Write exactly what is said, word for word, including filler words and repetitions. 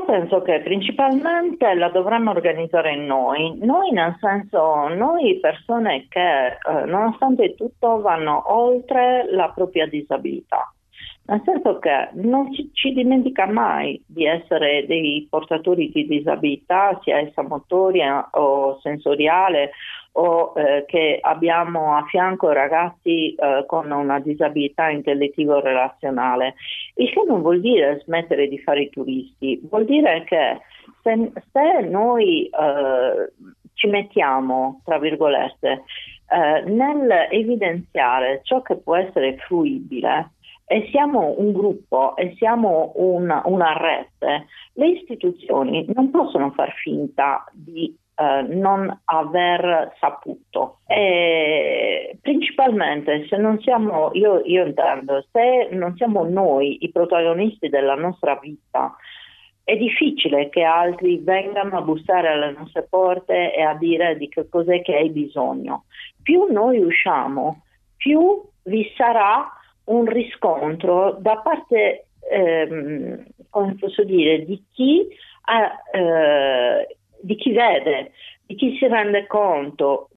penso che principalmente la dovremmo organizzare noi, noi nel senso, noi persone che eh, nonostante tutto vanno oltre la propria disabilità, nel senso che non ci, ci dimentica mai di essere dei portatori di disabilità, sia essa motoria o sensoriale, o eh, che abbiamo a fianco ragazzi eh, con una disabilità intellettivo-relazionale. Il che non vuol dire smettere di fare i turisti, vuol dire che se, se noi eh, ci mettiamo, tra virgolette, eh, nel evidenziare ciò che può essere fruibile, e siamo un gruppo e siamo una, una rete, le istituzioni non possono far finta di eh, non aver saputo. E principalmente se non siamo, io, io intendo, se non siamo noi i protagonisti della nostra vita, è difficile che altri vengano a bussare alle nostre porte e a dire di che cos'è che hai bisogno. Più noi usciamo, più vi sarà un riscontro da parte, ehm, come posso dire, di chi, ha, eh, di chi vede, di chi si rende conto